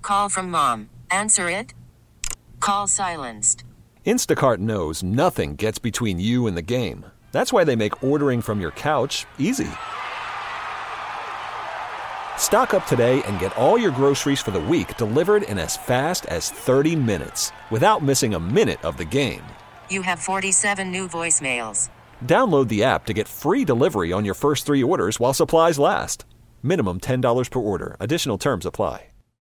Call from mom. Answer it. Call silenced. Instacart knows nothing gets between you and the game. That's why they make ordering from your couch easy. Stock up today and get all your groceries for the week delivered in as fast as 30 minutes without missing a minute of the game. You have 47 new voicemails. Download the app to get free delivery on your first 3 orders while supplies last. Minimum $10 per order. Additional terms apply.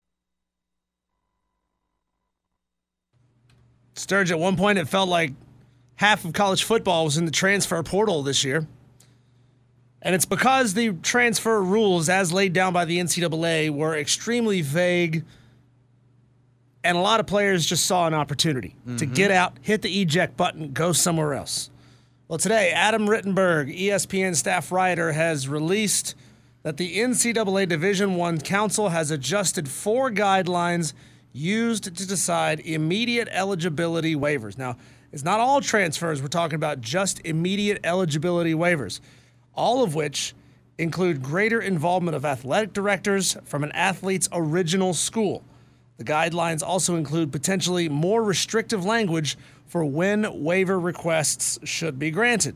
Sturge, at one point it felt like half of college football was in the transfer portal this year. And it's because the transfer rules as laid down by the NCAA were extremely vague, and a lot of players just saw an opportunity to get out, hit the eject button, go somewhere else. Well, today, Adam Rittenberg, ESPN staff writer, has released that the NCAA Division I Council has adjusted 4 guidelines used to decide immediate eligibility waivers. Now, it's not all transfers. We're talking about just immediate eligibility waivers, all of which include greater involvement of athletic directors from an athlete's original school. The guidelines also include potentially more restrictive language for when waiver requests should be granted.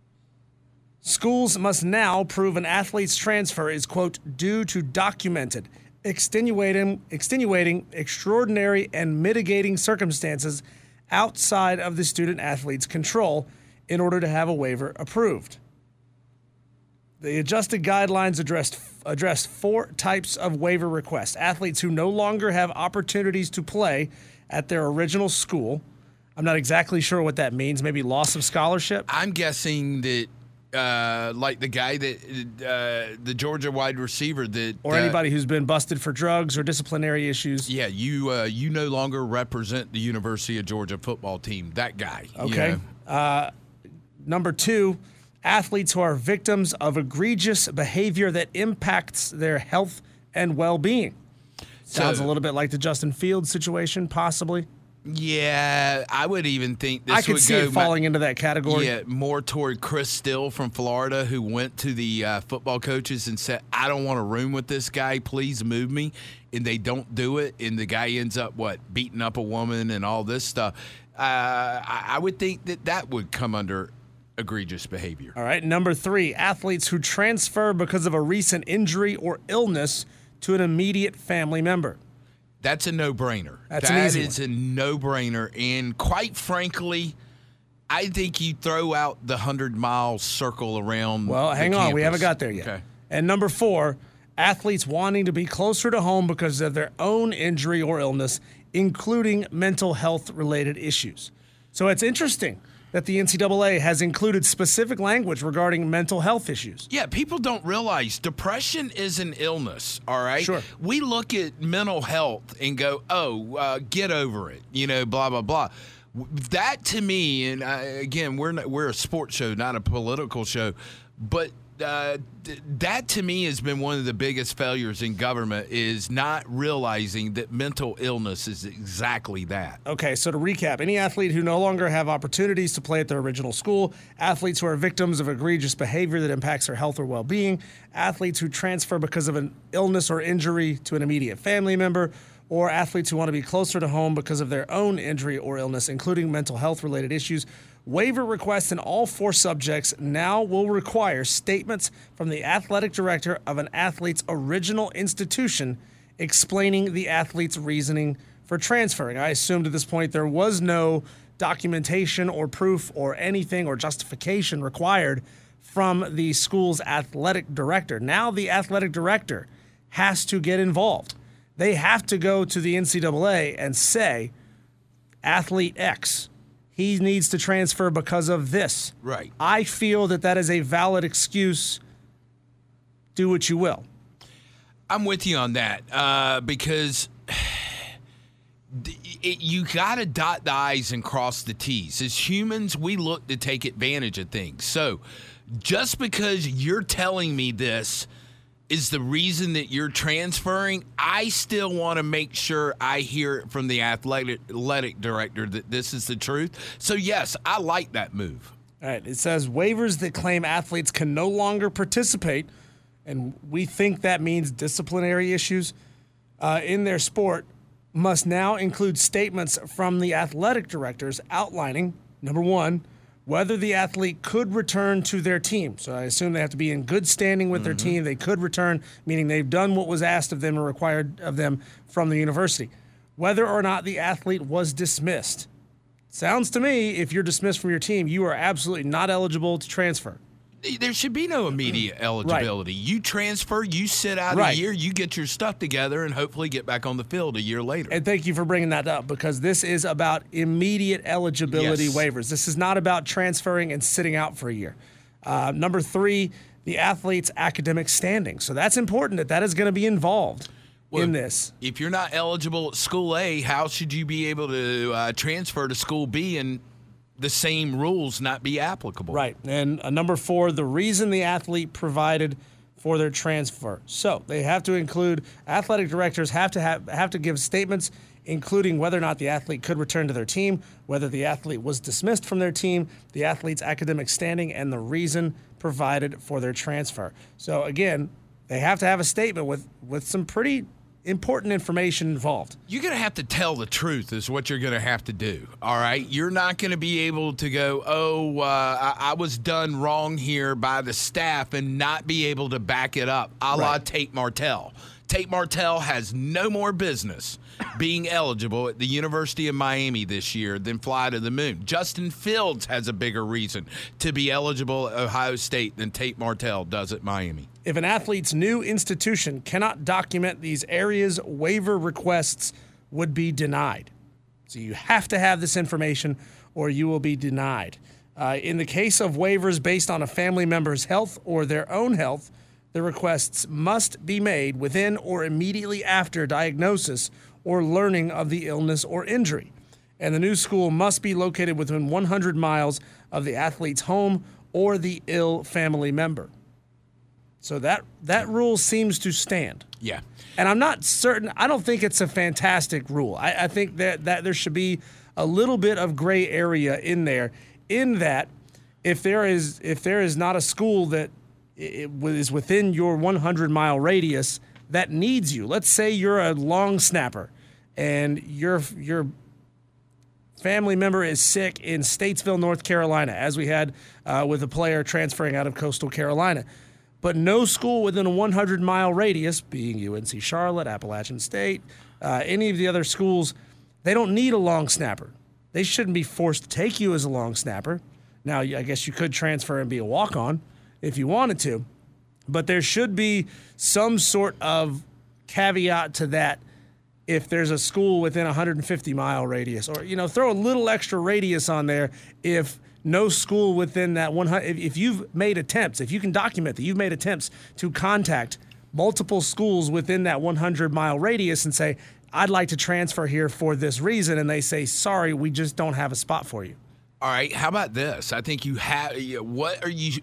Schools must now prove an athlete's transfer is, quote, due to documented, extenuating, extraordinary, and mitigating circumstances outside of the student-athlete's control in order to have a waiver approved. The adjusted guidelines addressed 4 types of waiver requests. Athletes who no longer have opportunities to play at their original school. I'm not exactly sure what that means. Maybe loss of scholarship? I'm guessing that like the guy that the Georgia wide receiver that or anybody who's been busted for drugs or disciplinary issues. Yeah, you no longer represent the University of Georgia football team. That guy. Okay. Number 2, athletes who are victims of egregious behavior that impacts their health and well-being. Sounds a little bit like the Justin Fields situation, possibly. Yeah, I would even think this I could would see go it falling into that category. Yeah, more toward Chris Still from Florida, who went to the football coaches and said, I don't want to room with this guy. Please move me. And they don't do it. And the guy ends up, beating up a woman and all this stuff. I would think that would come under egregious behavior. All right, number 3, athletes who transfer because of a recent injury or illness to an immediate family member. That's a no-brainer. That's an easy one. A no-brainer. And quite frankly, I think you throw out the 100-mile circle around hang on. We haven't got there yet. Okay. And number 4, athletes wanting to be closer to home because of their own injury or illness, including mental health-related issues. So it's interesting that the NCAA has included specific language regarding mental health issues. Yeah, people don't realize depression is an illness, all right? Sure. We look at mental health and go, get over it, blah, blah, blah. That to me, and again, we're a sports show, not a political show, but that to me has been one of the biggest failures in government is not realizing that mental illness is exactly that. Okay, so to recap, any athlete who no longer have opportunities to play at their original school, athletes who are victims of egregious behavior that impacts their health or well-being, athletes who transfer because of an illness or injury to an immediate family member, or athletes who want to be closer to home because of their own injury or illness, including mental health-related issues. Waiver requests in all 4 subjects now will require statements from the athletic director of an athlete's original institution explaining the athlete's reasoning for transferring. I assumed at this point there was no documentation or proof or anything or justification required from the school's athletic director. Now the athletic director has to get involved. They have to go to the NCAA and say, athlete X, he needs to transfer because of this. Right. I feel that is a valid excuse. Do what you will. I'm with you on that because you got to dot the I's and cross the T's. As humans, we look to take advantage of things. So just because you're telling me this is the reason that you're transferring, I still want to make sure I hear it from the athletic director that this is the truth. So, yes, I like that move. All right. It says waivers that claim athletes can no longer participate, and we think that means disciplinary issues in their sport, must now include statements from the athletic directors outlining, number one, whether the athlete could return to their team. So I assume they have to be in good standing with their team. They could return, meaning they've done what was asked of them or required of them from the university. Whether or not the athlete was dismissed. Sounds to me, if you're dismissed from your team, you are absolutely not eligible to transfer. There should be no immediate eligibility. Right. You transfer, you sit out a year, you get your stuff together, and hopefully get back on the field a year later. And thank you for bringing that up, because this is about immediate eligibility waivers. This is not about transferring and sitting out for a year. Number three, the athlete's academic standing. So that's important that is going to be involved in this. If you're not eligible at School A, how should you be able to transfer to School B and the same rules not be applicable? Right. And number four, the reason the athlete provided for their transfer. So they have to include, athletic directors have to give statements including whether or not the athlete could return to their team, whether the athlete was dismissed from their team, the athlete's academic standing, and the reason provided for their transfer. So again, they have to have a statement with some pretty important information involved. You're going to have to tell the truth is what you're going to have to do, all right? You're not going to be able to go, I was done wrong here by the staff and not be able to back it up, a la Tate Martell. Tate Martell has no more business being eligible at the University of Miami this year than fly to the moon. Justin Fields has a bigger reason to be eligible at Ohio State than Tate Martell does at Miami. If an athlete's new institution cannot document these areas, waiver requests would be denied. So you have to have this information or you will be denied. In the case of waivers based on a family member's health or their own health, the requests must be made within or immediately after diagnosis or learning of the illness or injury. And the new school must be located within 100 miles of the athlete's home or the ill family member. So that rule seems to stand. Yeah. And I'm not certain. I don't think it's a fantastic rule. I think that there should be a little bit of gray area in there, in that if there is not a school that is within your 100-mile radius that needs you. Let's say you're a long snapper and your family member is sick in Statesville, North Carolina, as we had with a player transferring out of Coastal Carolina. But no school within a 100-mile radius, being UNC Charlotte, Appalachian State, any of the other schools, they don't need a long snapper. They shouldn't be forced to take you as a long snapper. Now, I guess you could transfer and be a walk-on if you wanted to, but there should be some sort of caveat to that if there's a school within a 150-mile radius, or, throw a little extra radius on there if no school within that 100, if you've made attempts, if you can document that you've made attempts to contact multiple schools within that 100-mile radius and say, I'd like to transfer here for this reason, and they say, sorry, we just don't have a spot for you. All right, how about this? I think you have. What are you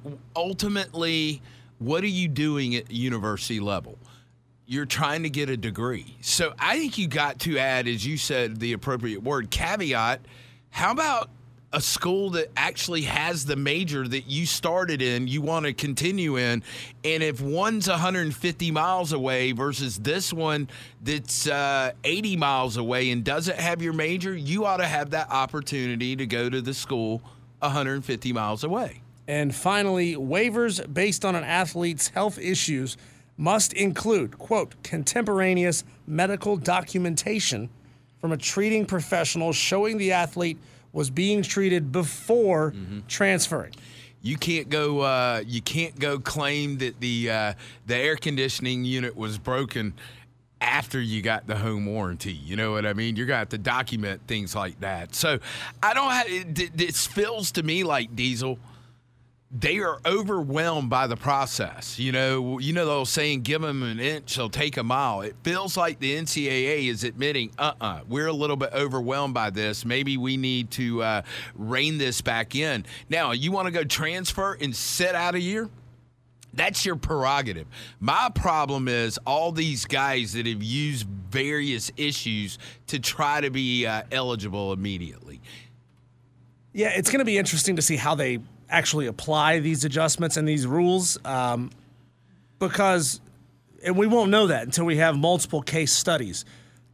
doing at university level? You're trying to get a degree. So I think you got to add, as you said, the appropriate word, caveat. How about a school that actually has the major that you started in, you want to continue in, and if one's 150 miles away versus this one that's 80 miles away and doesn't have your major, you ought to have that opportunity to go to the school 150 miles away. And finally, waivers based on an athlete's health issues must include, quote, contemporaneous medical documentation from a treating professional showing the athlete was being treated before transferring. You can't go. You can't go claim that the air conditioning unit was broken after you got the home warranty. You know what I mean? You got to document things like that. So I don't have. This feels to me like, Diesel, they are overwhelmed by the process. You know the old saying, give them an inch, they'll take a mile. It feels like the NCAA is admitting, we're a little bit overwhelmed by this. Maybe we need to rein this back in. Now, you want to go transfer and sit out a year? That's your prerogative. My problem is all these guys that have used various issues to try to be eligible immediately. Yeah, it's going to be interesting to see how they actually apply these adjustments and these rules, because, and we won't know that until we have multiple case studies.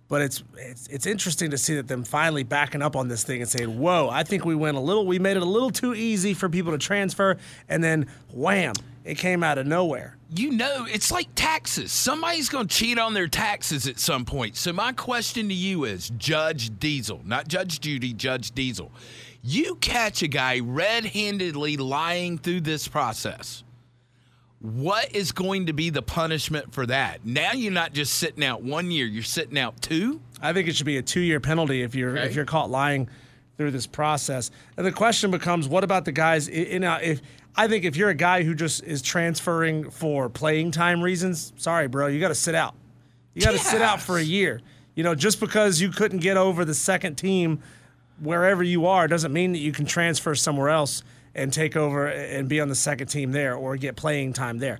But it's interesting to see that them finally backing up on this thing and saying, "Whoa, I think we made it a little too easy for people to transfer," and then wham, it came out of nowhere. It's like taxes. Somebody's going to cheat on their taxes at some point. So my question to you is, Judge Diesel, not Judge Judy, Judge Diesel. You catch a guy red-handedly lying through this process. What is going to be the punishment for that? Now you're not just sitting out 1 year, you're sitting out 2? I think it should be a 2-year penalty if you're caught lying through this process. And the question becomes, what about the guys? I think if you're a guy who just is transferring for playing time reasons, sorry, bro, you got to sit out. You got to sit out for a year. Just because you couldn't get over the second team wherever you are doesn't mean that you can transfer somewhere else and take over and be on the second team there or get playing time there.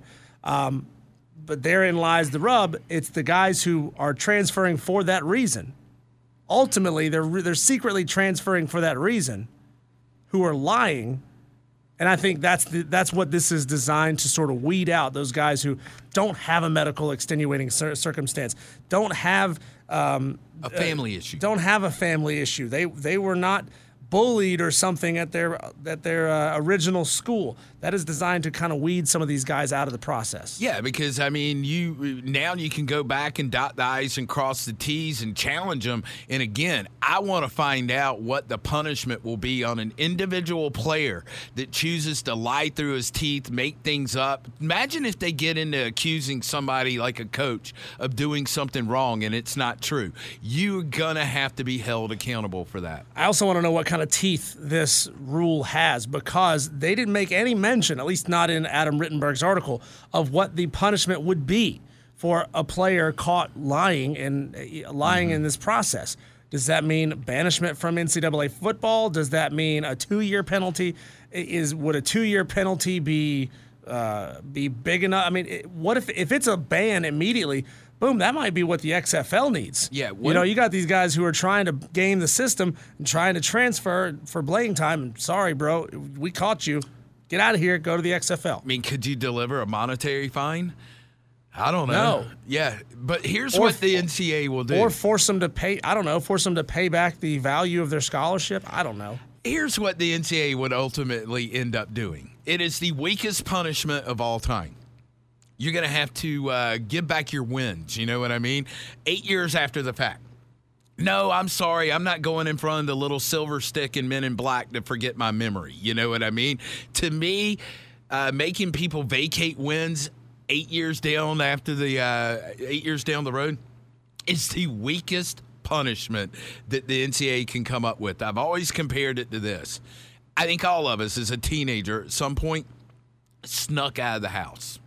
But therein lies the rub. It's the guys who are transferring for that reason. Ultimately, they're secretly transferring for that reason who are lying. And I think that's what this is designed to sort of weed out, those guys who don't have a medical extenuating circumstance, don't have a family issue. Don't have a family issue. They were not bullied or something at their original school. That is designed to kind of weed some of these guys out of the process. Yeah, because, you can go back and dot the I's and cross the T's and challenge them. And, again, I want to find out what the punishment will be on an individual player that chooses to lie through his teeth, make things up. Imagine if they get into accusing somebody like a coach of doing something wrong and it's not true. You're going to have to be held accountable for that. I also want to know what kind of teeth this rule has, because they didn't make any mention, at least not in Adam Rittenberg's article, of what the punishment would be for a player caught lying in this process. Does that mean banishment from NCAA football? Does that mean a 2-year penalty? Would a 2-year penalty be big enough? I mean, what if it's a ban immediately? Boom, that might be what the XFL needs. Yeah, you got these guys who are trying to game the system and trying to transfer for playing time. And sorry, bro, we caught you. Get out of here. Go to the XFL. I mean, could you deliver a monetary fine? I don't know. No. Yeah, but here's what the NCAA will do. Or force them to pay, force them to pay back the value of their scholarship. I don't know. Here's what the NCAA would ultimately end up doing. It is the weakest punishment of all time. You're going to have to give back your wins. You know what I mean? 8 years after the fact. No, I'm sorry. I'm not going in front of the little silver stick and Men in Black to forget my memory. You know what I mean? To me, making people vacate wins 8 years down after the 8 years down the road is the weakest punishment that the NCAA can come up with. I've always compared it to this. I think all of us as a teenager at some point snuck out of the house.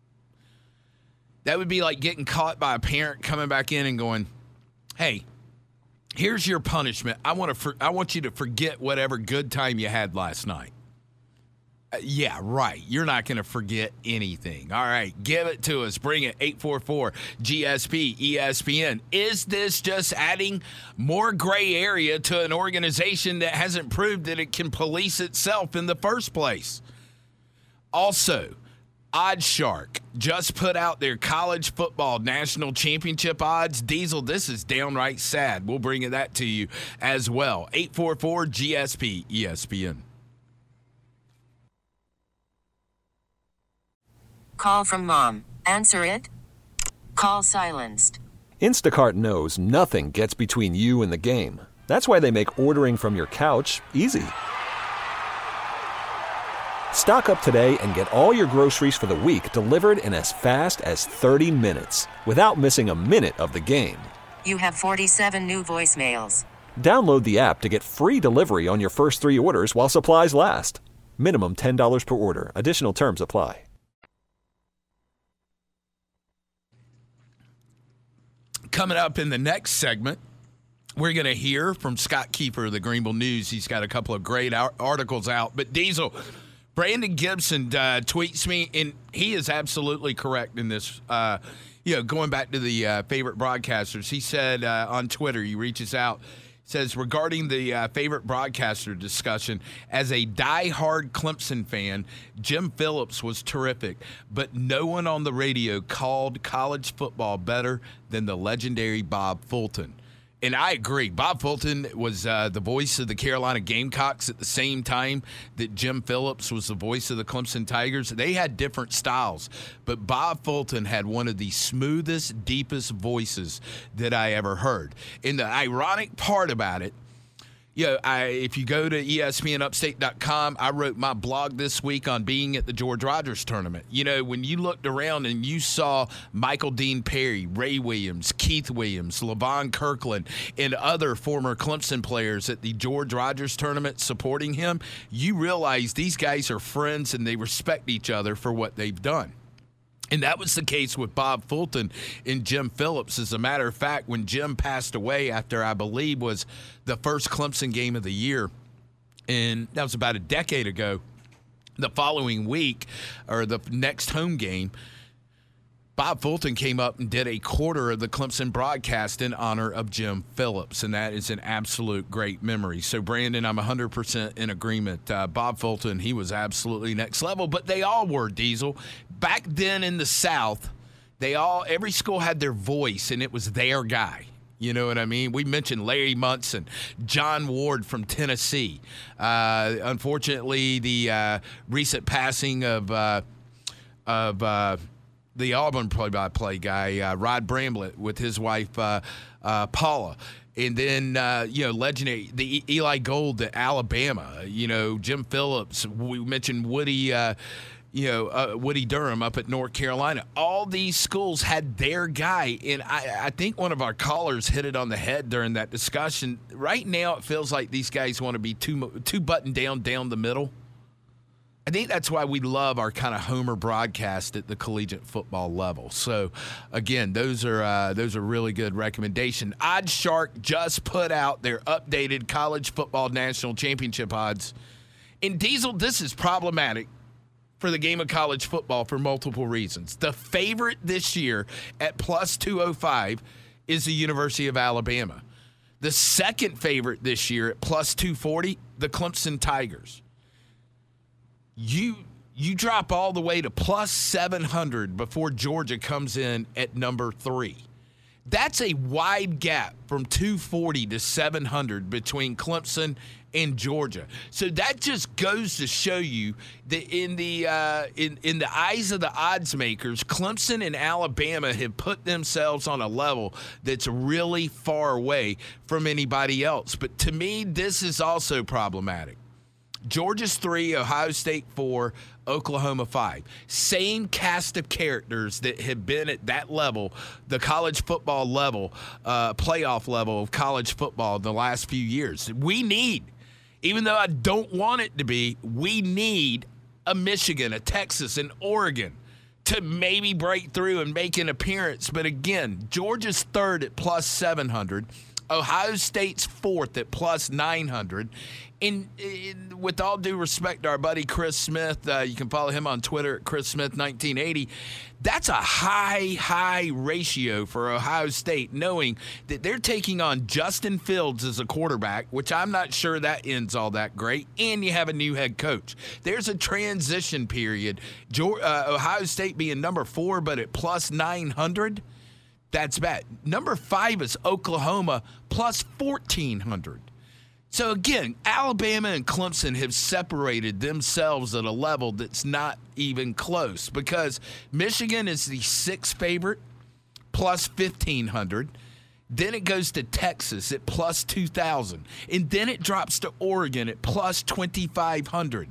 That would be like getting caught by a parent coming back in and going, "Hey, here's your punishment. I want you to forget whatever good time you had last night." Yeah, right. You're not going to forget anything. All right, give it to us. Bring it. 844-GSP-ESPN. Is this just adding more gray area to an organization that hasn't proved that it can police itself in the first place? Also, OddsShark just put out their college football national championship odds. Diesel, this is downright sad. We'll bring that to you as well. 844-GSP-ESPN. Call from mom. Answer it. Call silenced. Instacart knows nothing gets between you and the game. That's why they make ordering from your couch easy. Stock up today and get all your groceries for the week delivered in as fast as 30 minutes without missing a minute of the game. You have 47 new voicemails. Download the app to get free delivery on your first 3 orders while supplies last. Minimum $10 per order. Additional terms apply. Coming up in the next segment, we're going to hear from Scott Kiefer of the Greenville News. He's got a couple of great articles out. But Diesel, Brandon Gibson tweets me, and he is absolutely correct in this. Going back to the favorite broadcasters, he said on Twitter, he reaches out, says, regarding the favorite broadcaster discussion, as a diehard Clemson fan, Jim Phillips was terrific, but no one on the radio called college football better than the legendary Bob Fulton. And I agree. Bob Fulton was the voice of the Carolina Gamecocks at the same time that Jim Phillips was the voice of the Clemson Tigers. They had different styles, but Bob Fulton had one of the smoothest, deepest voices that I ever heard. And the ironic part about it, if you go to ESPNUpstate.com, I wrote my blog this week on being at the George Rogers tournament. When you looked around and you saw Michael Dean Perry, Ray Williams, Keith Williams, LaVon Kirkland, and other former Clemson players at the George Rogers tournament supporting him, you realize these guys are friends and they respect each other for what they've done. And that was the case with Bob Fulton and Jim Phillips. As a matter of fact, when Jim passed away after, I believe, was the first Clemson game of the year, and that was about a decade ago, the following week, or the next home game, Bob Fulton came up and did a quarter of the Clemson broadcast in honor of Jim Phillips, and that is an absolute great memory. So, Brandon, I'm 100% in agreement. Bob Fulton, he was absolutely next level, but they all were, Diesel. Back then in the South, every school had their voice, and it was their guy. You know what I mean? We mentioned Larry Munson, John Ward from Tennessee. Unfortunately, the recent passing of the Auburn play-by-play guy, Rod Bramblett, with his wife, Paula. And then, legendary, the Eli Gold at Alabama, Jim Phillips. We mentioned Woody Durham up at North Carolina. All these schools had their guy. And I think one of our callers hit it on the head during that discussion. Right now, it feels like these guys want to be too buttoned down the middle. I think that's why we love our kind of homer broadcast at the collegiate football level. So, again, those are really good recommendations. OddsShark just put out their updated college football national championship odds. And, Diesel, this is problematic for the game of college football for multiple reasons. The favorite this year at plus 205 is the University of Alabama. The second favorite this year at plus 240, the Clemson Tigers. You drop all the way to plus 700 before Georgia comes in at number 3. That's a wide gap from 240 to 700 between Clemson and Georgia. So that just goes to show you that in the eyes of the odds makers, Clemson and Alabama have put themselves on a level that's really far away from anybody else. But to me, this is also problematic. Georgia's 3, Ohio State 4, Oklahoma 5. Same cast of characters that have been at that level, the college football level, playoff level of college football the last few years. We need, even though I don't want it to be, we need a Michigan, a Texas, an Oregon to maybe break through and make an appearance. But again, Georgia's 3rd at plus 700. Ohio State's 4th at plus 900. And with all due respect to our buddy Chris Smith, you can follow him on Twitter at ChrisSmith1980. That's a high ratio for Ohio State, knowing that they're taking on Justin Fields as a quarterback, which I'm not sure that ends all that great, and you have a new head coach. There's a transition period. Ohio State being number 4, but at plus 900, that's bad. Number 5 is Oklahoma, plus 1,400. So, again, Alabama and Clemson have separated themselves at a level that's not even close, because Michigan is the 6th favorite, plus 1,500. Then it goes to Texas at plus 2,000. And then it drops to Oregon at plus 2,500.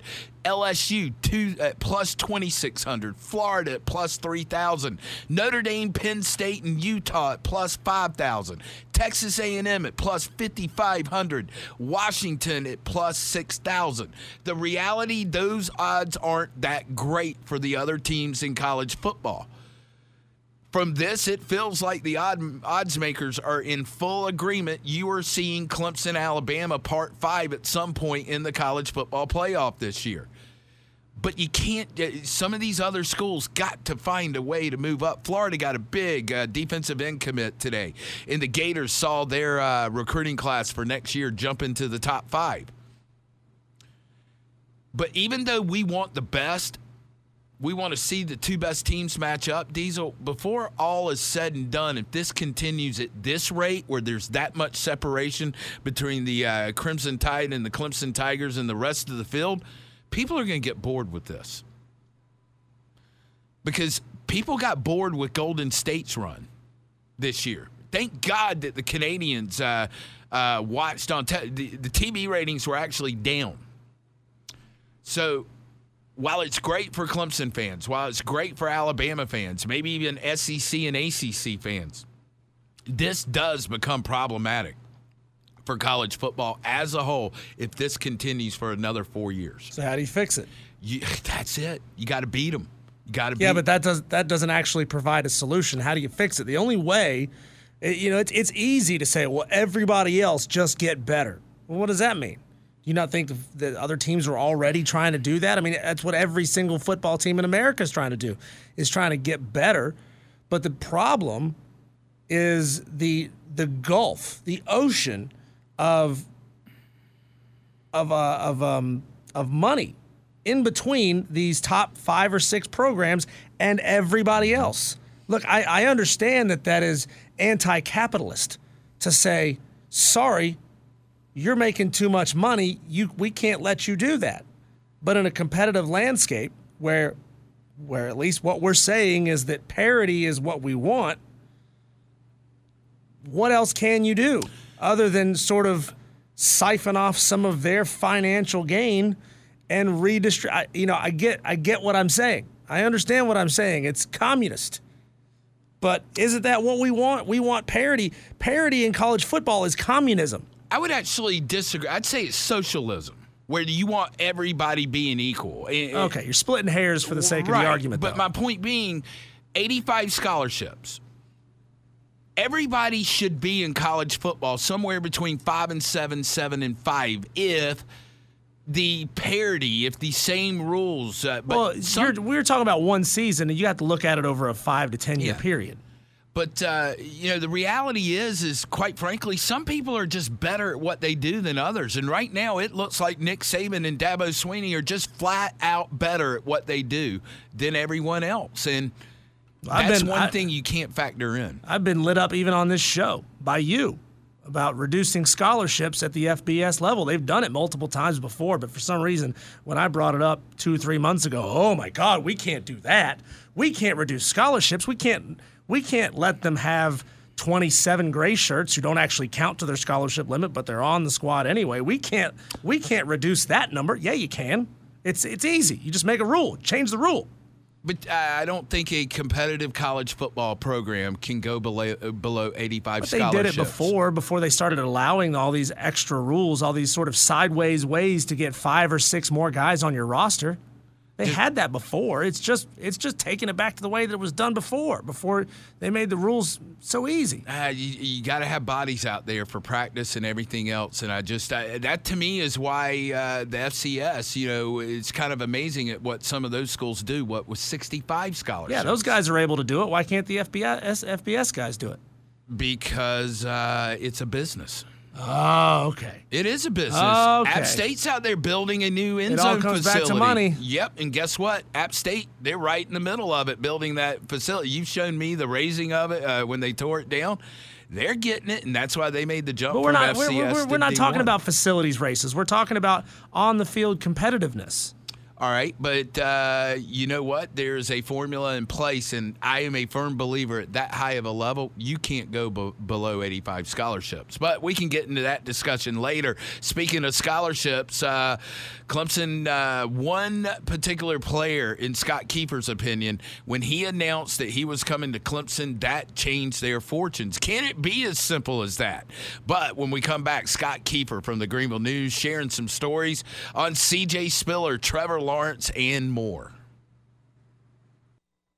LSU at plus 2,600. Florida at plus 3,000. Notre Dame, Penn State, and Utah at plus 5,000. Texas A&M at plus 5,500. Washington at plus 6,000. The reality, those odds aren't that great for the other teams in college football. From this, it feels like the odds makers are in full agreement. You are seeing Clemson, Alabama, Part 5 at some point in the college football playoff this year. But you can't. Some of these other schools got to find a way to move up. Florida got a big defensive end commit today, and the Gators saw their recruiting class for next year jump into the top 5. But even though we want the best, we want to see the 2 best teams match up. Diesel, before all is said and done, if this continues at this rate where there's that much separation between the Crimson Tide and the Clemson Tigers and the rest of the field, people are going to get bored with this. Because people got bored with Golden State's run this year. Thank God that the Canadians watched on the TV ratings were actually down. So while it's great for Clemson fans, while it's great for Alabama fans, maybe even SEC and ACC fans, this does become problematic for college football as a whole if this continues for another 4 years. So how do you fix it? That's it. You got to beat them. You got to beat. Yeah, but that doesn't actually provide a solution. How do you fix it? The only way, it's easy to say, well, everybody else just get better. Well, what does that mean? Do you not think the other teams are already trying to do that? I mean, that's what every single football team in America is trying to do, is trying to get better. But the problem is the gulf, the ocean of money in between these top 5 or 6 programs and everybody else. Look, I understand that is anti-capitalist to say, sorry, you're making too much money. We can't let you do that. But in a competitive landscape where at least what we're saying is that parity is what we want, what else can you do other than sort of siphon off some of their financial gain and redistribute? I get what I'm saying. I understand what I'm saying. It's communist. But isn't that what we want? We want parity. Parity in college football is communism. I would actually disagree. I'd say it's socialism, where you want everybody being equal. Okay, you're splitting hairs for the sake of the argument, but my point being, 85 scholarships. Everybody should be in college football somewhere between 5 and 7, 7 and 5, if the parity, if the same rules. We're talking about one season, and you have to look at it over a 5 to 10 year period. But, the reality is quite frankly, some people are just better at what they do than others. And right now it looks like Nick Saban and Dabo Swinney are just flat out better at what they do than everyone else. And that's one thing you can't factor in. I've been lit up even on this show by you about reducing scholarships at the FBS level. They've done it multiple times before, but for some reason, when I brought it up 2 or 3 months ago, oh my God, we can't do that. We can't reduce scholarships. We can't let them have 27 gray shirts who don't actually count to their scholarship limit, but they're on the squad anyway. We can't reduce that number. Yeah, you can. It's easy. You just make a rule. Change the rule. But I don't think a competitive college football program can go below 85 but scholarships. They did it before they started allowing all these extra rules, all these sort of sideways ways to get 5 or 6 more guys on your roster. They had that before. It's just taking it back to the way that it was done before they made the rules so easy. You got to have bodies out there for practice and everything else. And that to me is why the FCS, it's kind of amazing at what some of those schools do. What with 65 scholarships? Yeah, those guys are able to do it. Why can't the FBS guys do it? Because it's a business. Oh, okay. It is a business. Okay. App State's out there building a new end zone facility. It all comes back to money. Yep, and guess what? App State, they're right in the middle of it, building that facility. You've shown me the raising of it when they tore it down. They're getting it, and that's why they made the jump from FCS We're not to talking D1. about facilities races. We're talking about on-the-field competitiveness. All right, but you know what? There's a formula in place, and I am a firm believer at that high of a level, you can't go below 85 scholarships. But we can get into that discussion later. Speaking of scholarships, Clemson, one particular player, in Scott Kiefer's opinion, when he announced that he was coming to Clemson, that changed their fortunes. Can it be as simple as that? But when we come back, Scott Kiefer from the Greenville News sharing some stories on C.J. Spiller, Trevor Lawrence, and more.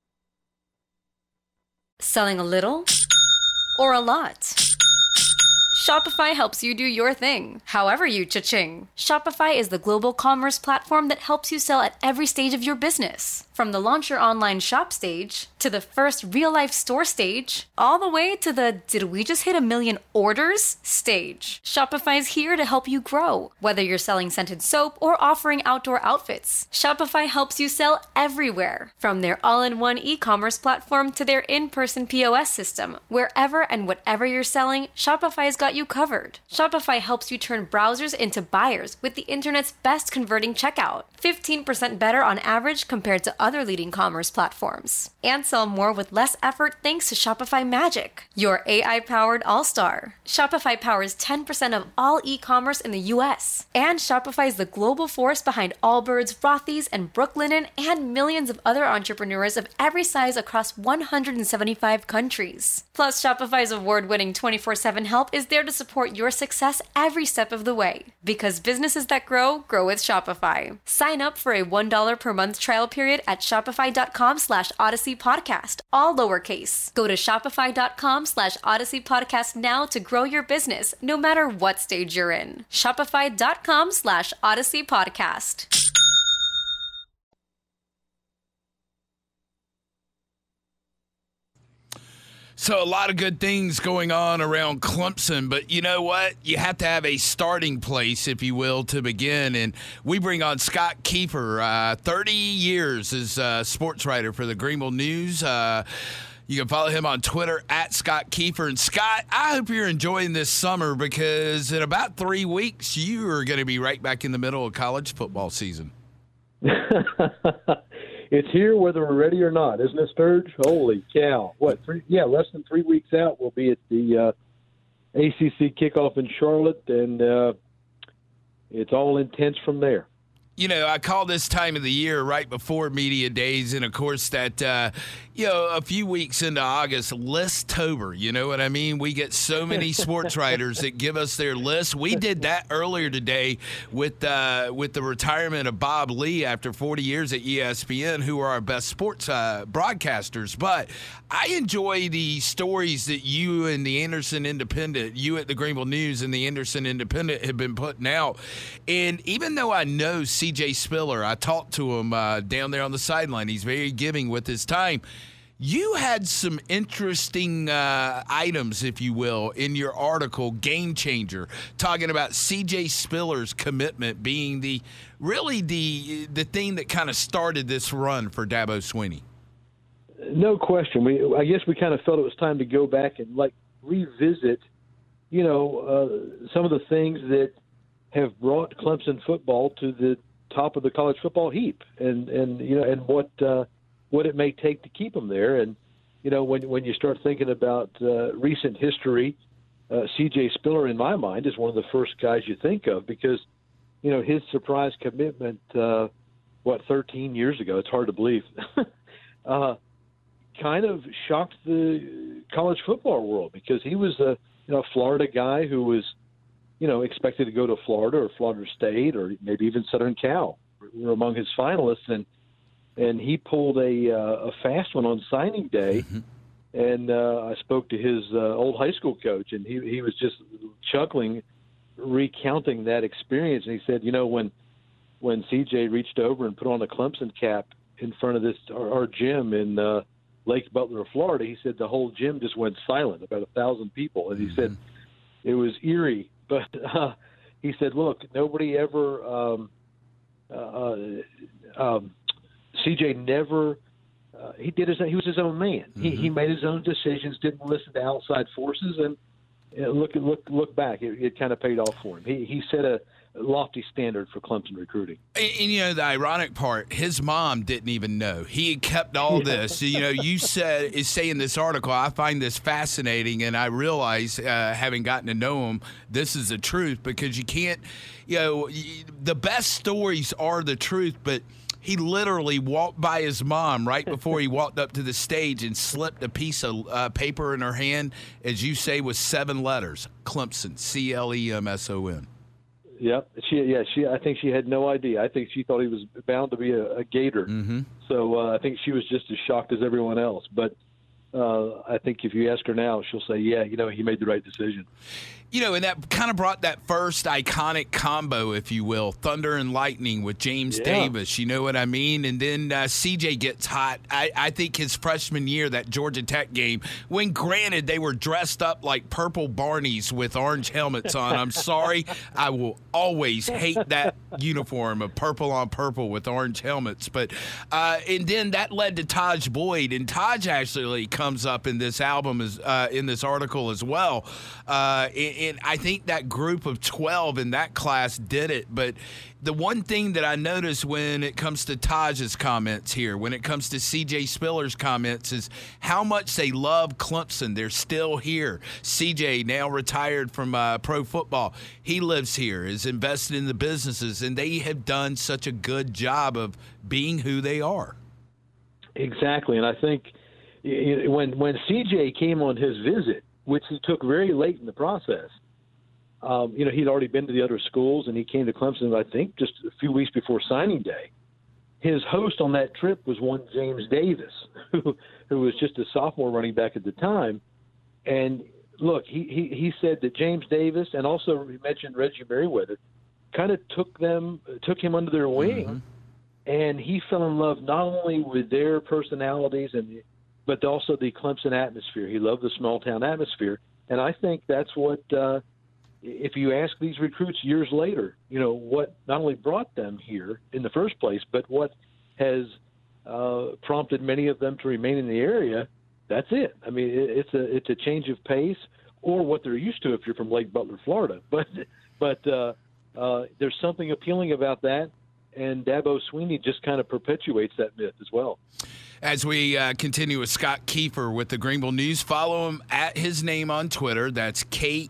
Selling a little or a lot? Shopify helps you do your thing, however you cha-ching. Shopify is the global commerce platform that helps you sell at every stage of your business. From the launch your online shop stage, to the first real-life store stage, all the way to the did we just hit 1 million orders stage. Shopify's here to help you grow. Whether you're selling scented soap or offering outdoor outfits, Shopify helps you sell everywhere. From their all-in-one e-commerce platform to their in-person POS system, wherever and whatever you're selling, Shopify's got you covered. Shopify helps you turn browsers into buyers with the internet's best converting checkout. 15% better on average compared to other leading commerce platforms. And sell more with less effort thanks to Shopify Magic, your AI-powered all-star. Shopify powers 10% of all e-commerce in the US. And Shopify is the global force behind Allbirds, Rothy's, and Brooklinen, and millions of other entrepreneurs of every size across 175 countries. Plus, Shopify's award-winning 24/7 help is there to support your success every step of the way. Because businesses that grow with Shopify. Sign up for a $1 per month trial period at shopify.com/Odyssey Podcast, all lowercase. Go to shopify.com/Odyssey Podcast now to grow your business, no matter what stage you're in. Shopify.com/Odyssey Podcast. So a lot of good things going on around Clemson, but you know what? You have to have a starting place, if you will, to begin. And we bring on Scott Kiefer, 30 years as a sports writer for the Greenville News. You can follow him on Twitter at Scott Kiefer. And Scott, I hope you're enjoying this summer because in about 3 weeks, you are going to be right back in the middle of college football season. It's here whether we're ready or not, isn't it, Sturge? Holy cow. Less than 3 weeks out, we'll be at the ACC kickoff in Charlotte, and it's all intense from there. You know, I call this time of the year right before media days, and of course that, a few weeks into August, List-tober, you know what I mean? We get so many sports writers that give us their list. We did that earlier today with the retirement of Bob Lee after 40 years at ESPN, who are our best sports broadcasters. But I enjoy the stories that you and the Anderson Independent, you at the Greenville News and the Anderson Independent have been putting out. And even though I know C.J. Spiller, I talked to him down there on the sideline. He's very giving with his time. You had some interesting items, if you will, in your article, Game Changer, talking about C.J. Spiller's commitment being the thing that kind of started this run for Dabo Swinney. No question. I guess we kind of felt it was time to go back and revisit, some of the things that have brought Clemson football to the top of the college football heap, and what it may take to keep them there. And when you start thinking about recent history, C.J. Spiller, in my mind, is one of the first guys you think of because his surprise commitment 13 years ago, it's hard to believe, kind of shocked the college football world because he was a Florida guy who was expected to go to Florida or Florida State or maybe even Southern Cal were among his finalists, and he pulled a fast one on signing day. Mm-hmm. And I spoke to his old high school coach, and he was just chuckling, recounting that experience. And he said, when CJ reached over and put on a Clemson cap in front of our gym in Lake Butler, Florida, he said the whole gym just went silent, about 1,000 people. And he said it was eerie. But he said, look, nobody ever CJ never he was his own man. Mm-hmm. He made his own decisions, didn't listen to outside forces, and look back, it kind of paid off for him. He set a lofty standard for Clemson recruiting. And the ironic part, his mom didn't even know. He had kept all this. You say in this article, I find this fascinating, and I realize, having gotten to know him, this is the truth because you can't, the best stories are the truth, but he literally walked by his mom right before he walked up to the stage and slipped a piece of paper in her hand, as you say, with 7 letters, Clemson, Clemson. Yep. I think she had no idea. I think she thought he was bound to be a Gator. Mm-hmm. So I think she was just as shocked as everyone else. But I think if you ask her now, she'll say, yeah, he made the right decision. And that kind of brought that first iconic combo, if you will, Thunder and Lightning with James Davis. You know what I mean? And then CJ gets hot. I think his freshman year, that Georgia Tech game, when granted they were dressed up like purple Barneys with orange helmets on. I'm sorry. I will always hate that uniform of purple on purple with orange helmets. But and then that led to Taj Boyd. And Taj actually comes up in this album, in this article as well. And I think that group of 12 in that class did it. But the one thing that I noticed when it comes to Taj's comments here, when it comes to C.J. Spiller's comments, is how much they love Clemson. They're still here. C.J. now retired from pro football. He lives here, is invested in the businesses, and they have done such a good job of being who they are. Exactly, and I think when C.J. came on his visit, which he took very late in the process. He'd already been to the other schools, and he came to Clemson, I think, just a few weeks before signing day. His host on that trip was one James Davis, who was just a sophomore running back at the time. And, look, he said that James Davis, and also he mentioned Reggie Merriweather, kind of took him under their wing, and he fell in love not only with their personalities but also the Clemson atmosphere. He loved the small-town atmosphere. And I think that's what, if you ask these recruits years later, what not only brought them here in the first place, but what has prompted many of them to remain in the area, that's it. I mean, it's a change of pace, or what they're used to if you're from Lake Butler, Florida. But there's something appealing about that, and Dabo Swinney just kind of perpetuates that myth as well. As we continue with Scott Kiefer with the Greenville News, follow him at his name on Twitter. That's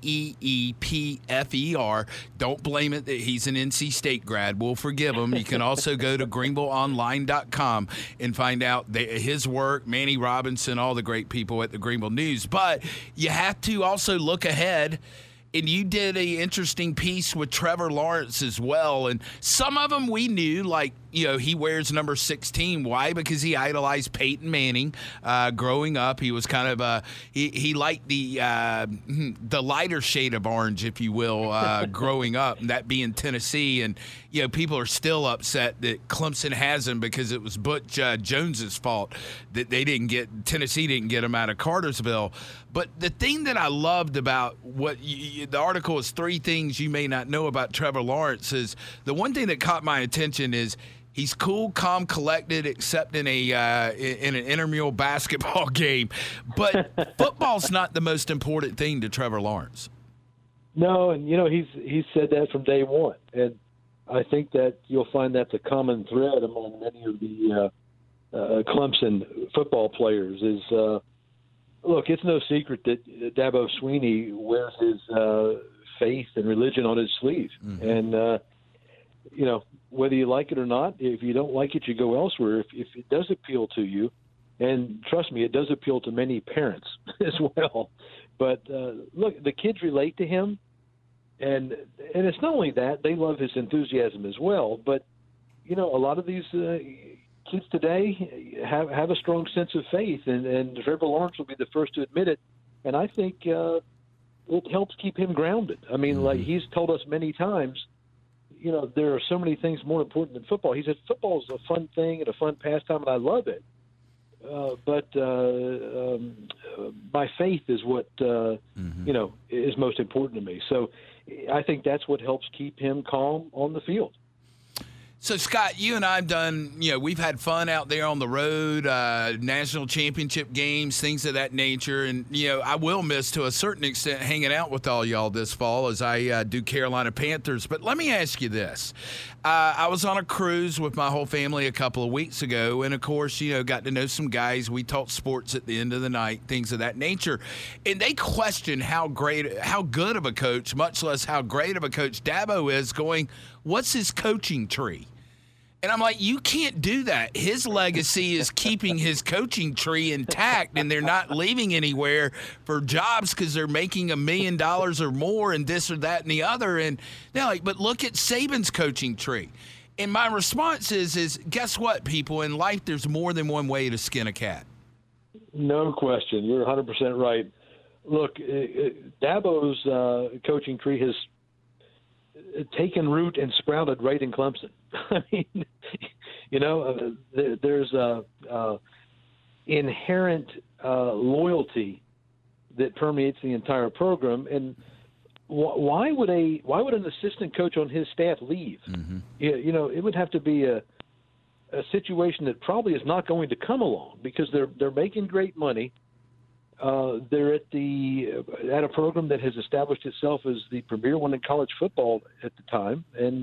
KEEPFER. Don't blame it that he's an NC State grad. We'll forgive him. You can also go to greenvilleonline.com and find out his work, Manny Robinson, all the great people at the Greenville News. But you have to also look ahead. And you did an interesting piece with Trevor Lawrence as well. And some of them we knew, like, he wears number 16. Why? Because he idolized Peyton Manning growing up. He was kind of he liked the lighter shade of orange, if you will, growing up, and that being Tennessee. And, people are still upset that Clemson has him because it was Butch Jones's fault that Tennessee didn't get him out of Cartersville. But the thing that I loved about the article is 3 things you may not know about Trevor Lawrence is the one thing that caught my attention is he's cool, calm, collected, except in an intramural basketball game. But football's not the most important thing to Trevor Lawrence. No, and he's said that from day one, and I think that you'll find that's a common thread among many of the Clemson football players. Is look, it's no secret that Dabo Swinney wears his faith and religion on his sleeve, and whether you like it or not, if you don't like it, you go elsewhere. If it does appeal to you, and trust me, it does appeal to many parents as well. But look, the kids relate to him, and it's not only that, they love his enthusiasm as well. But, a lot of these kids today have a strong sense of faith, and Trevor Lawrence will be the first to admit it. And I think it helps keep him grounded. I mean, like he's told us many times, there are so many things more important than football. He said football is a fun thing and a fun pastime, and I love it. But my faith is what, is most important to me. So I think that's what helps keep him calm on the field. So, Scott, you and I have done, we've had fun out there on the road, national championship games, things of that nature. And, I will miss to a certain extent hanging out with all y'all this fall as I do Carolina Panthers. But let me ask you this. I was on a cruise with my whole family a couple of weeks ago. And, of course, got to know some guys. We talked sports at the end of the night, things of that nature. And they questioned how good of a coach, much less how great of a coach Dabo is, going, what's his coaching tree? And I'm like, you can't do that. His legacy is keeping his coaching tree intact, and they're not leaving anywhere for jobs because they're making $1 million or more and this or that and the other. And they're like, but look at Saban's coaching tree. And my response is guess what, people? In life, there's more than one way to skin a cat. No question. You're 100% right. Look, Dabo's coaching tree has taken root and sprouted right in Clemson. I mean, there's inherent loyalty that permeates the entire program. And why would an assistant coach on his staff leave? Mm-hmm. It would have to be a situation that probably is not going to come along because they're making great money. They're at a program that has established itself as the premier one in college football at the time. And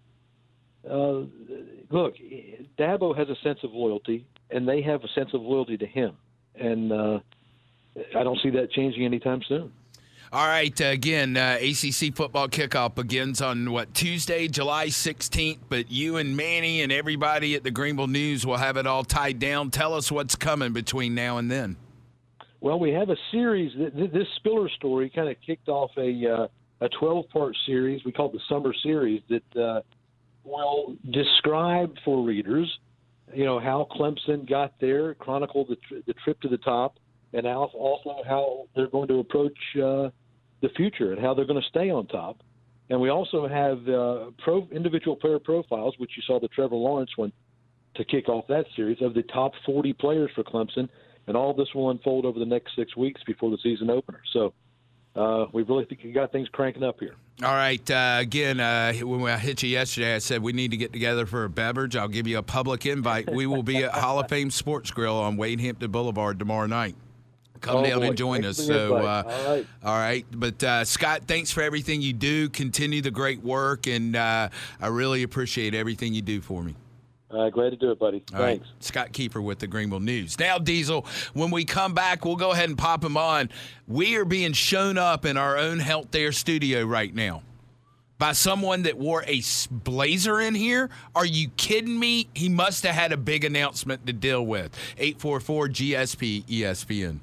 look, Dabo has a sense of loyalty, and they have a sense of loyalty to him. And I don't see that changing anytime soon. All right, again, ACC football kickoff begins on, Tuesday, July 16th, but you and Manny and everybody at the Greenville News will have it all tied down. Tell us what's coming between now and then. Well, we have a series. This Spiller story kind of kicked off a 12-part series we call it the Summer Series that will describe for readers, how Clemson got there, chronicle the trip to the top, and also how they're going to approach the future and how they're going to stay on top. And we also have individual player profiles, which you saw the Trevor Lawrence one to kick off that series, of the top 40 players for Clemson. And all this will unfold over the next 6 weeks before the season opener. So we really think we got things cranking up here. All right. Again, when I hit you yesterday, I said we need to get together for a beverage. I'll give you a public invite. We will be at Hall of Fame Sports Grill on Wade Hampton Boulevard tomorrow night. Come down and join us. So, all right. But, Scott, thanks for everything you do. Continue the great work, and I really appreciate everything you do for me. Glad to do it, buddy. All Thanks. Right. Scott Kiefer with the Greenville News. Now, Diesel, when we come back, we'll go ahead and pop him on. We are being shown up in our own Health Air studio right now by someone that wore a blazer in here. Are you kidding me? He must have had a big announcement to deal with. 844-GSP-ESPN.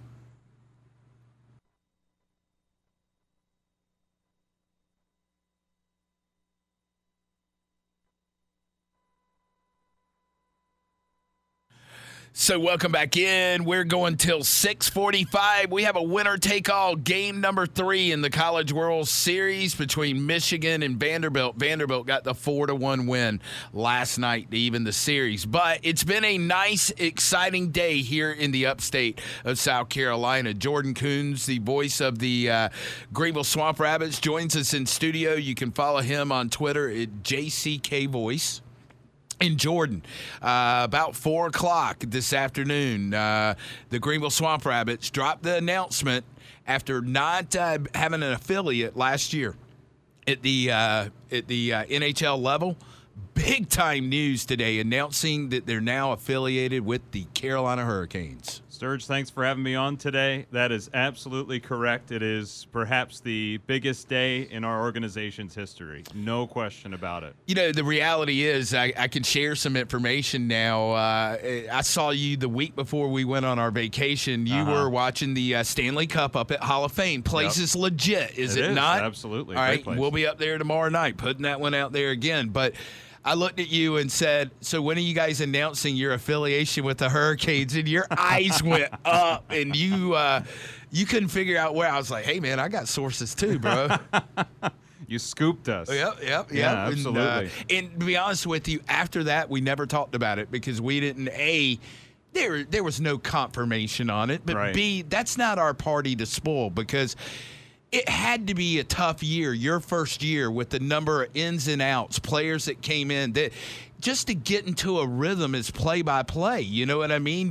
So welcome back in. We're going till 6:45. We have a winner-take-all game number 3 in the College World Series between Michigan and Vanderbilt. Vanderbilt got the 4-1 win last night to even the series. But it's been a nice, exciting day here in the upstate of South Carolina. Jordan Coons, the voice of the Greenville Swamp Rabbits, joins us in studio. You can follow him on Twitter at JCKVoice. And Jordan, about 4 o'clock this afternoon, the Greenville Swamp Rabbits dropped the announcement after not having an affiliate last year at the NHL level. Big time news today, announcing that they're now affiliated with the Carolina Hurricanes. Sturge, thanks for having me on today. That is absolutely correct. It is perhaps the biggest day in our organization's history. No question about it. The reality is I can share some information now. I saw you the week before we went on our vacation. You were watching the Stanley Cup up at Hall of Fame. Place is legit, is it not? Absolutely. All right, we'll be up there tomorrow night, putting that one out there again. But I looked at you and said, so when are you guys announcing your affiliation with the Hurricanes? And your eyes went up, and you couldn't figure out where. I was like, hey, man, I got sources too, bro. You scooped us. Yep. Yeah, absolutely. And to be honest with you, after that, we never talked about it because we didn't, there was no confirmation on it. But right. B, that's not our party to spoil because it had to be a tough year, your first year, with the number of ins and outs, players that came in, that just to get into a rhythm is play by play. You know what I mean?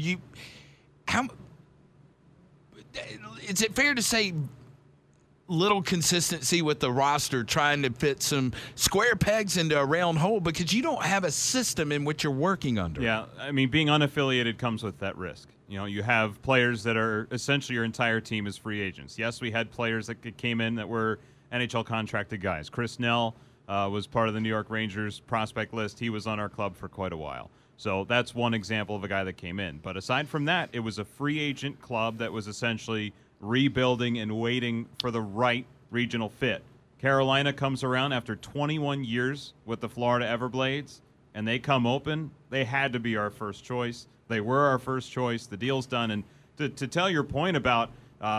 Is it fair to say little consistency with the roster, trying to fit some square pegs into a round hole because you don't have a system in which you're working under? Yeah, I mean, being unaffiliated comes with that risk. You have players that are essentially your entire team is free agents. Yes, we had players that came in that were NHL contracted guys. Chris Nell was part of the New York Rangers prospect list. He was on our club for quite a while. So that's one example of a guy that came in. But aside from that, it was a free agent club that was essentially rebuilding and waiting for the right regional fit. Carolina comes around after 21 years with the Florida Everblades, and they come open, they had to be our first choice. They were our first choice. The deal's done. And to tell your point about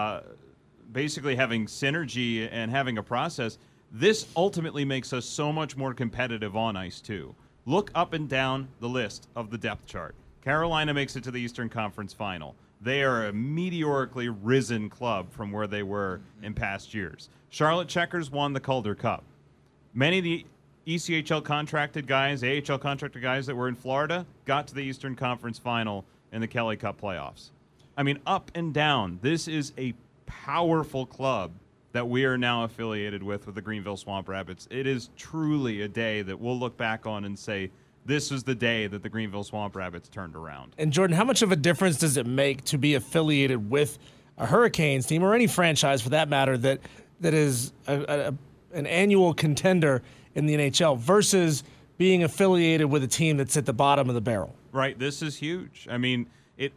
basically having synergy and having a process, this ultimately makes us so much more competitive on ice, too. Look up and down the list of the depth chart. Carolina makes it to the Eastern Conference Final. They are a meteorically risen club from where they were in past years. Charlotte Checkers won the Calder Cup. Many of the ECHL contracted guys, AHL contracted guys that were in Florida got to the Eastern Conference Final in the Kelly Cup playoffs. I mean, up and down, this is a powerful club that we are now affiliated with the Greenville Swamp Rabbits. It is truly a day that we'll look back on and say, this was the day that the Greenville Swamp Rabbits turned around. And Jordan, how much of a difference does it make to be affiliated with a Hurricanes team or any franchise for that matter that is an annual contender in the NHL versus being affiliated with a team that's at the bottom of the barrel? Right. This is huge. I mean, it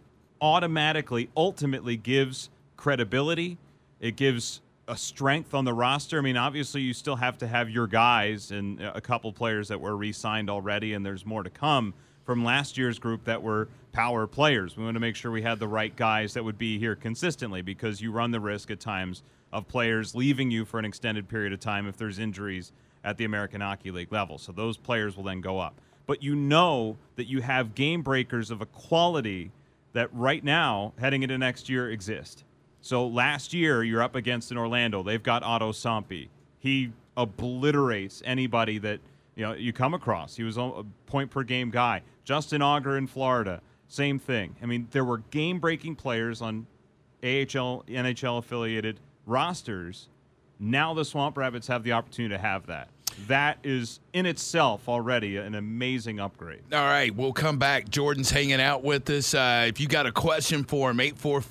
ultimately gives credibility. It gives a strength on the roster. I mean, obviously, you still have to have your guys and a couple players that were re-signed already, and there's more to come from last year's group that were power players. We want to make sure we had the right guys that would be here consistently, because you run the risk at times of players leaving you for an extended period of time if there's injuries at the American Hockey League level. So those players will then go up. But you know that you have game breakers of a quality that right now, heading into next year, exist. So last year, you're up against in Orlando. They've got Otto Sampi. He obliterates anybody that you come across. He was a point-per-game guy. Justin Auger in Florida, same thing. I mean, there were game-breaking players on AHL, NHL-affiliated rosters. Now the Swamp Rabbits have the opportunity to have that. That is in itself already an amazing upgrade. All right, we'll come back. Jordan's hanging out with us. If you got a question for him,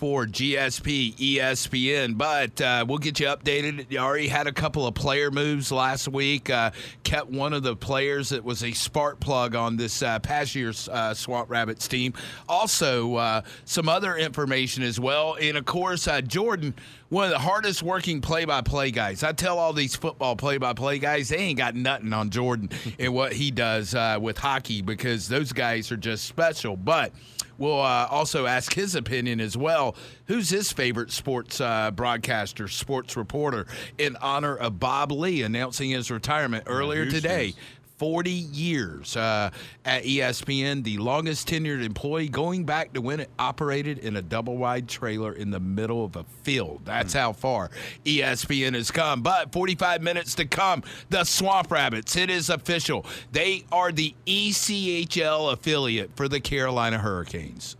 844-GSP-ESPN. But we'll get you updated. You already had a couple of player moves last week. Kept one of the players that was a spark plug on this past year's Swamp Rabbits team. Also, some other information as well. And, of course, Jordan, one of the hardest working play-by-play guys. I tell all these football play-by-play guys, they ain't got nothing on Jordan and what he does with hockey, because those guys are just special. But we'll also ask his opinion as well. Who's his favorite sports broadcaster, sports reporter, in honor of Bob Lee announcing his retirement earlier today. 40 years at ESPN, the longest tenured employee, going back to when it operated in a double-wide trailer in the middle of a field. That's how far ESPN has come. But 45 minutes to come, the Swamp Rabbits, it is official. They are the ECHL affiliate for the Carolina Hurricanes.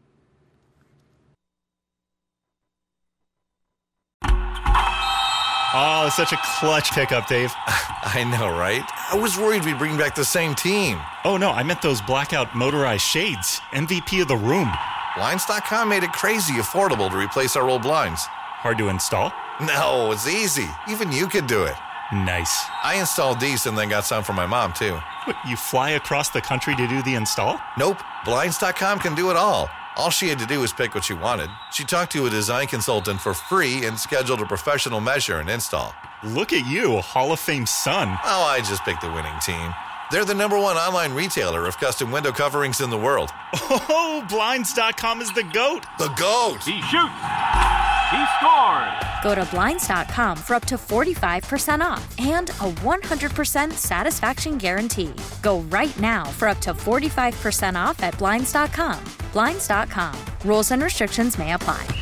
Oh, it's such a clutch pickup, Dave. I know, right? I was worried we'd bring back the same team. Oh, no, I meant those blackout motorized shades. MVP of the room. Blinds.com made it crazy affordable to replace our old blinds. Hard to install? No, it's easy. Even you could do it. Nice. I installed these and then got some for my mom, too. What, you fly across the country to do the install? Nope. Blinds.com can do it all. All she had to do was pick what she wanted. She talked to a design consultant for free and scheduled a professional measure and install. Look at you, a Hall of Fame son. Oh, I just picked the winning team. They're the #1 online retailer of custom window coverings in the world. Oh, Blinds.com is the GOAT. The GOAT! He shoots. He scores. Go to Blinds.com for up to 45% off and a 100% satisfaction guarantee. Go right now for up to 45% off at Blinds.com. Blinds.com. Rules and restrictions may apply.